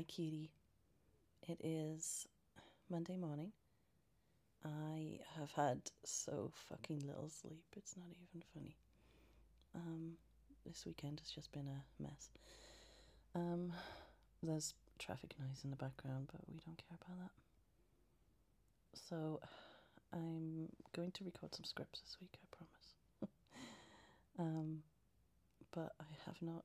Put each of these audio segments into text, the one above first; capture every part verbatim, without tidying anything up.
Hi, Kitty. It is Monday morning. I have had so fucking little sleep. It's not even funny. Um, this weekend has just been a mess. Um, there's traffic noise in the background, but we don't care about that. So, I'm going to record some scripts this week, I promise. um, but I have not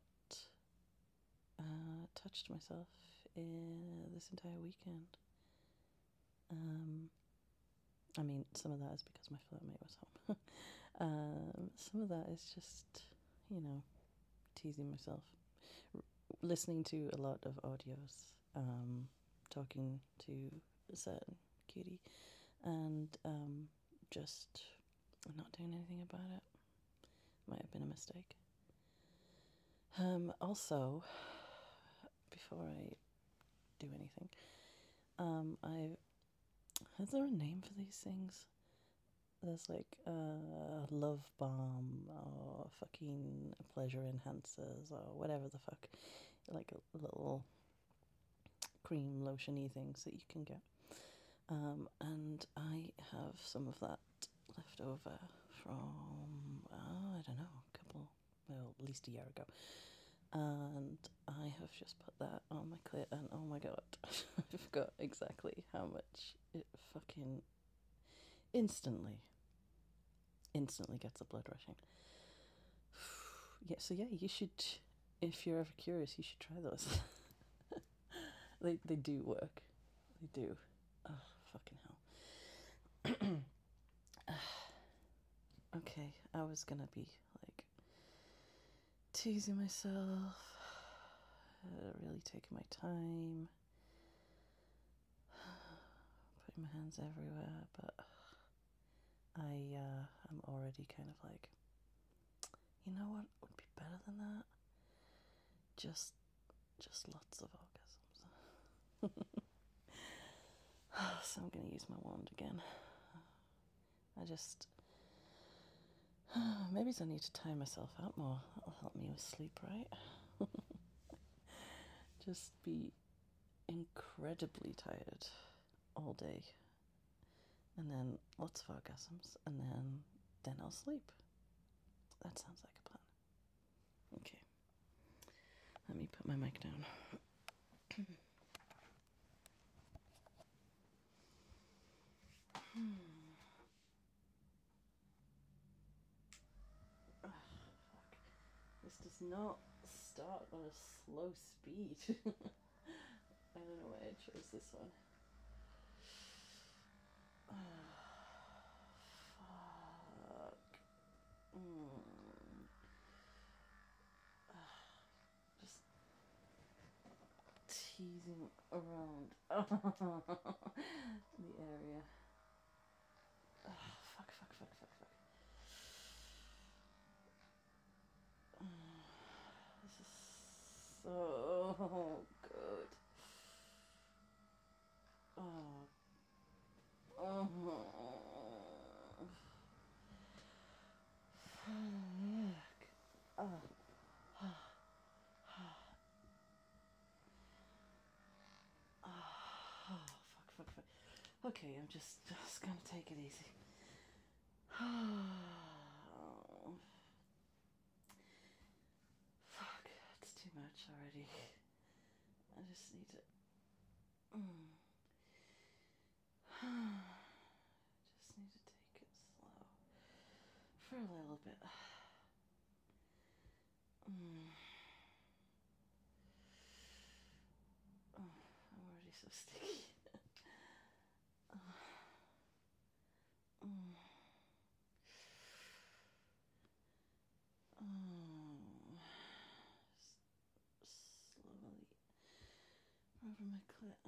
uh, touched myself in this entire weekend. Um, I mean, some of that is because my flatmate was home. um, some of that is just, you know, teasing myself. R- listening to a lot of audios, um, talking to a certain cutie, and um, just not doing anything about it. Might have been a mistake. Um, also, before I do anything, um, I is there a name for these things? There's like uh, love balm or fucking pleasure enhancers or whatever the fuck, like a little cream lotiony things that you can get. Um, and I have some of that left over from oh, I don't know, a couple, well, at least a year ago. And I have just put that on my clit, and oh my god, I forgot exactly how much it fucking instantly instantly gets the blood rushing. Yeah, so yeah, you should, if you're ever curious, you should try those. they they do work. They do. Oh, fucking hell. Okay, I was gonna be like teasing myself, uh, really taking my time, putting my hands everywhere, but I uh, I'm already kind of like, you know what would be better than that? Just just lots of orgasms. So I'm gonna use my wand again. I just maybe I need to tie myself out more. That'll help me with sleep, right? Just be incredibly tired all day, and then lots of orgasms, and then then I'll sleep. That sounds like a plan. Okay, let me put my mic down. hmm. Oh, fuck. This does not start on a slow speed. I don't know why I chose this one. Oh, fuck. Mm. Just teasing around the area. Oh, fuck, fuck, fuck, fuck, fuck. Oh, this is so good. Oh. Oh. Fuck. Oh. Oh, fuck, fuck, fuck. Okay, I'm just, just gonna take it easy. Oh, fuck, it's too much already. I just need to. Mm. Just need to take it slow for a little bit. Mm. Oh, I'm already so sticky. Oh. Mm. Oh. S- slowly over my clit.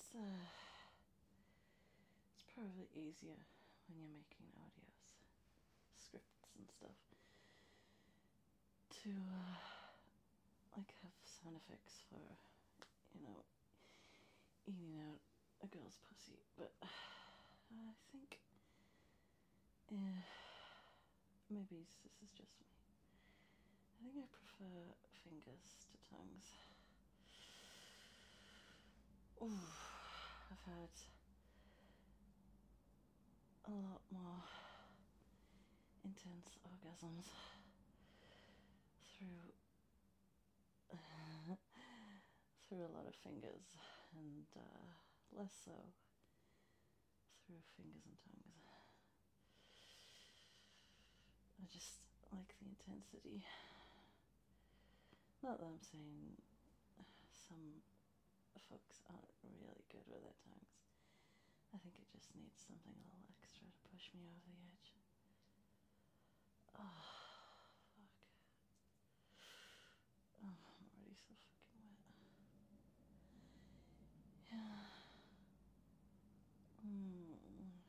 it's uh, it's probably easier when you're making audios, scripts and stuff, to uh, like have sound effects for, you know, eating out a girl's pussy. But I think, uh, maybe this is just me. I think I prefer fingers to tongues. Ooh, I've had a lot more intense orgasms through through a lot of fingers, and uh, less so through fingers and tongues. I just like the intensity. Not that I'm saying some folks aren't really good with their tongues. I think it just needs something a little extra to push me over the edge. Oh, fuck. Oh, I'm already so fucking wet. Yeah. Mm.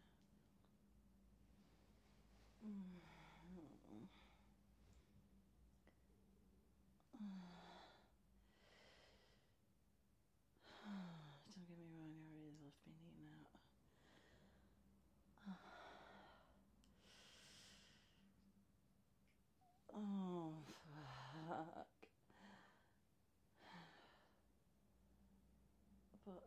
Mm. Don't get me wrong, I really love being eaten out. Oh, fuck. But,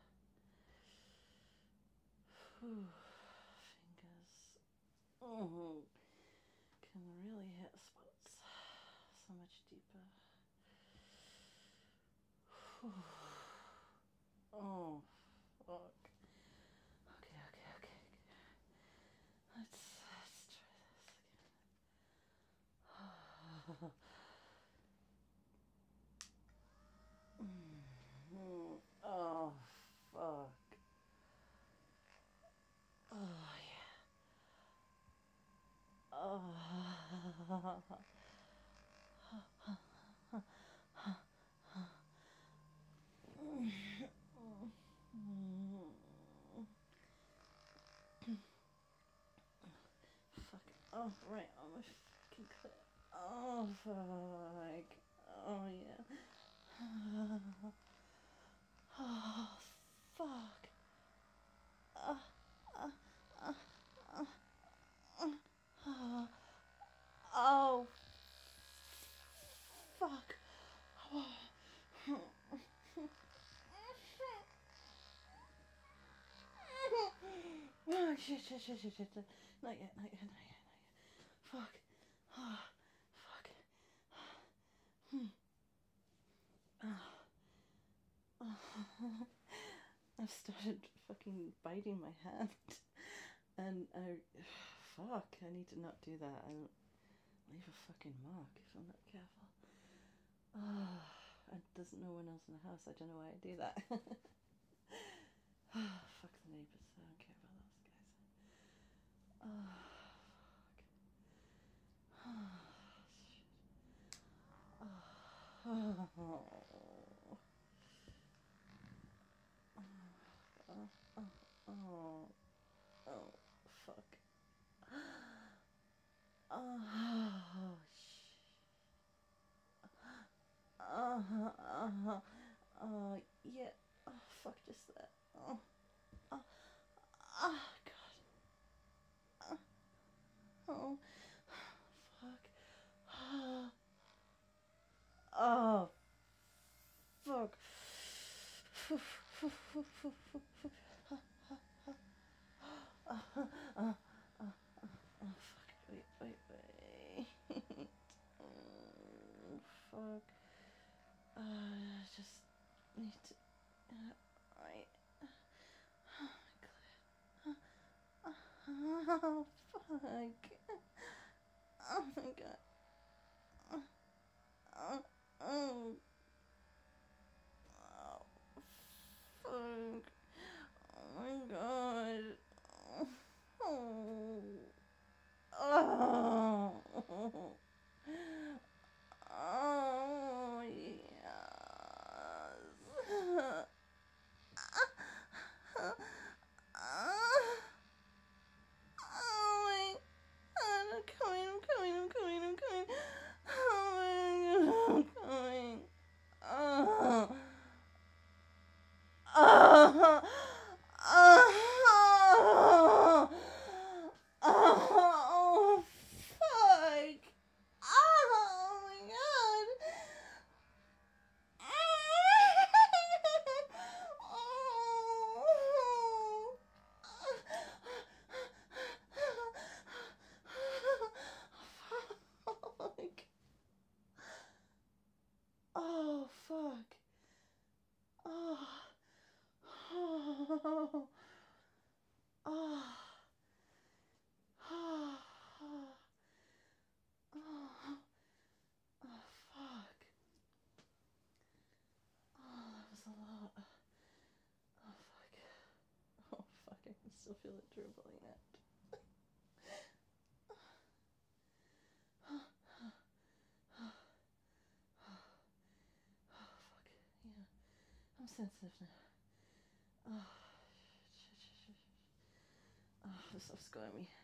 whew, fingers, oh, can really hit spots so much deeper. Whew. Oh, fuck. Okay, okay, okay, okay. Let's, let's try this again. Mm. Oh, fuck. Oh, yeah. Oh. Fuck. Oh, right on my fucking clit. Oh, fuck. Oh, yeah. Oh, fuck. Uh, uh, uh, uh, uh, oh, fuck. Oh, shit, shit, shit, shit, shit. Not yet, not yet, not yet, not yet. Fuck. Oh, fuck. Hmm. Oh. I've started fucking biting my hand. And I, fuck, I need to not do that. I don't leave a fucking mark if I'm not careful. Oh, and there's no one else in the house. I don't know why I do that. Oh, fuck the neighbours. I don't care about those guys. Oh, fuck. Oh, shit. Oh. Oh, oh, oh, oh, fuck. Oh, shit. Uh-huh, uh-huh. Uh, yeah. Oh, fuck, just that. Oh, oh, oh, God. Oh, oh, fuck. Oh, fuck. Oh, oh, oh, oh, fuck. Wait, wait, wait. Oh, fuck. Uh, I just need to. Uh, right. Oh, fuck. Oh my god. Oh, oh, oh, fuck. Oh my god. Oh, oh, oh, yes. still feel it dribbling out. Oh, fuck. Yeah. I'm sensitive now. Oh, shit, shit, shit, shit. Oh, this stuff's got me.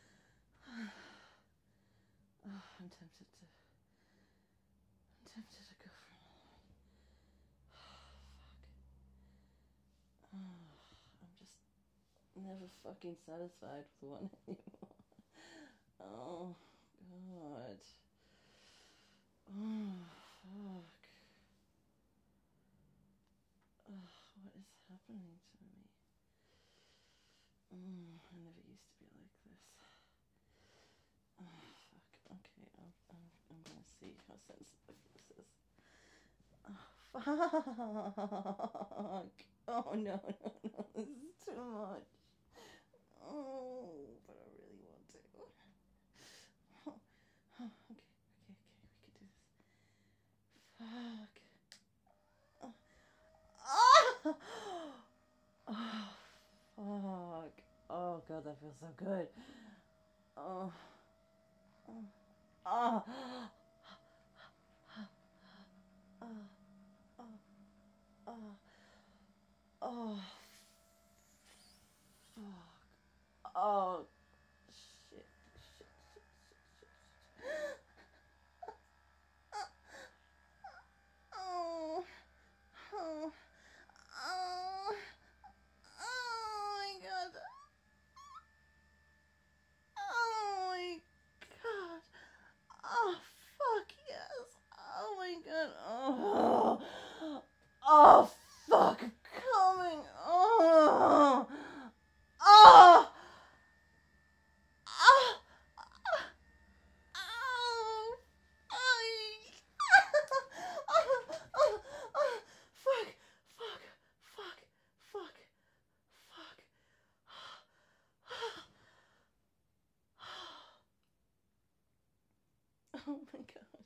Oh, I'm tempted to. I'm tempted to go for another one. Oh, fuck. Oh, I'm just never fucking satisfied with one anymore. Oh, God. Oh, fuck. Oh, what is happening to me? Mm, I never used to be like this. Oh, fuck. Okay, I'm, I'm, I'm gonna see how sensitive this is. Oh, fuck. Oh, no, no, no. This is too much. Oh, but I really want to. Oh, oh, okay, okay, okay. We can do this. Fuck. Oh. Oh, fuck. Oh, God, that feels so good. Oh. Oh. Oh. Oh. Oh. Oh. Oh. Fuck. Oh. Shit. Shit. Shit. Shit. Shit. Oh. Oh. Oh. Oh my God. Oh my God. Oh, fuck yes. Oh my God. Oh. Oh, fuck. Coming. Oh. Oh. Oh. Oh. Oh. Oh. Oh. Fuck. Fuck. Fuck. Fuck. Fuck. Oh my God.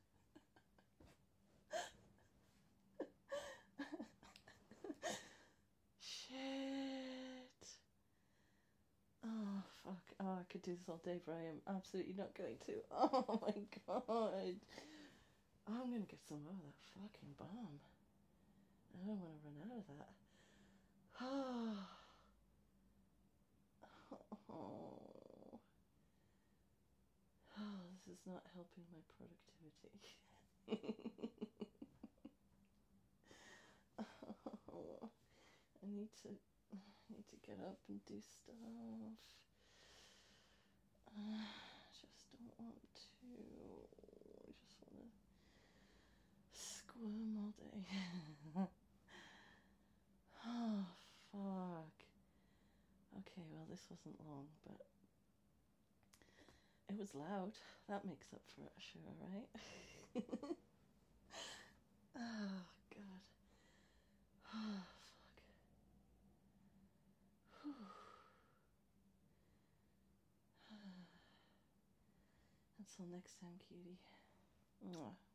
Shit. Oh, fuck. Oh, I could do this all day, but I am absolutely not going to. Oh my God. I'm gonna get some more of that fucking bomb. I don't want to run out of that. Oh. Oh. Oh, this is not helping my productivity. Oh, I need to I need to get up and do stuff. I just don't want to. I just want to squirm all day. Oh, fuck. Okay, well, this wasn't long, but it was loud. That makes up for it, sure, right? Oh, God. Oh, fuck. Until next time, cutie. Mwah.